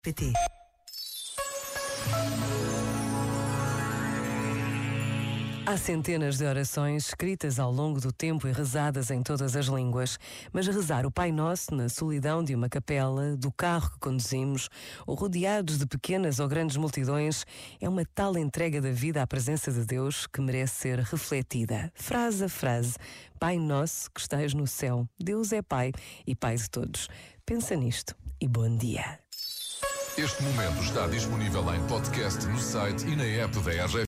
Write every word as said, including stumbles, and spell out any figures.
P T. Há centenas de orações escritas ao longo do tempo e rezadas em todas as línguas, mas rezar o Pai Nosso na solidão de uma capela, do carro que conduzimos, ou rodeados de pequenas ou grandes multidões, é uma tal entrega da vida à presença de Deus que merece ser refletida, frase a frase. Pai Nosso que estás no céu, Deus é Pai e Pai de todos. Pensa nisto e bom dia. Este momento está disponível em podcast no site e na app da R G F.